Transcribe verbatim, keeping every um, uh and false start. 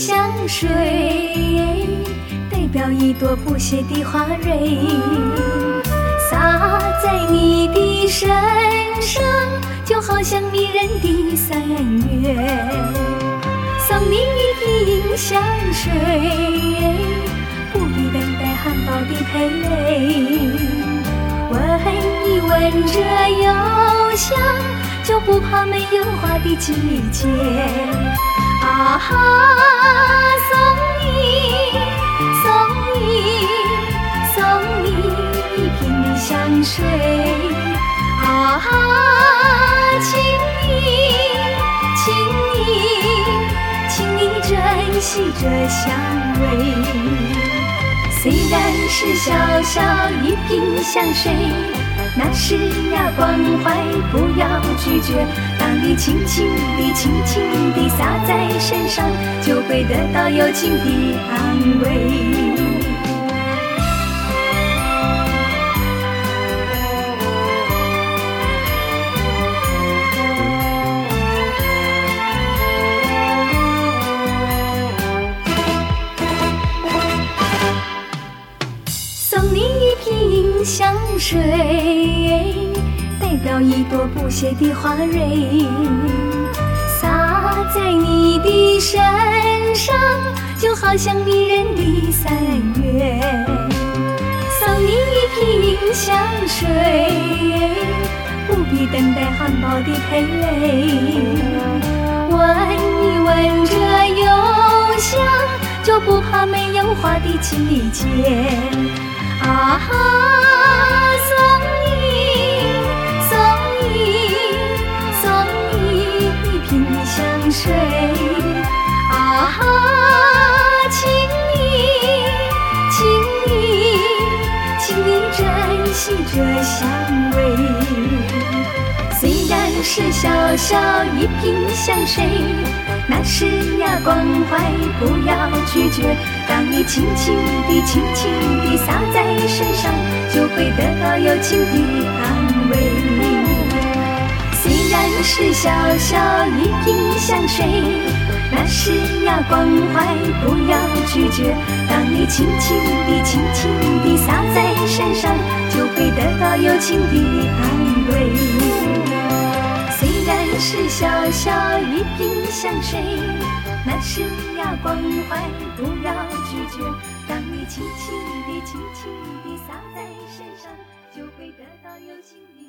香水，代表一朵不谢的花蕊，洒在你的身上，就好像迷人的三月。送你一瓶香水，不必等待含苞的蓓蕾，闻一闻这幽香，就不怕没有花的季节。啊哈，送你，送你，送你一瓶香水。啊哈，请你，请你，请你珍惜这香味。虽然是小小一瓶香水，那是呀关怀，不要拒绝。当你轻轻地、轻轻地洒在身上，就会得到友情的安慰。香水代表一朵不谢的花蕊，洒在你的身上，就好像迷人的三月。送你一瓶香水，不必等待含苞的蓓蕾，闻一闻这幽香，就不怕没有花的季节。啊哈，送你，送你，送你一瓶香水。啊哈，请你，请你，请你珍惜这香味。虽然是小小一瓶香水，那是呀关怀，不要拒绝。当你轻轻地、轻轻地洒在身上，就会得到友情的安慰。虽然是小小一瓶香水，那是呀关怀，不要拒绝。当你轻轻地、轻轻地洒在身上，就会得到友情的安慰。虽然是小小一瓶香水，那是呀关怀，不要拒绝。当你轻轻地、轻轻地洒在身上，就会得到友情的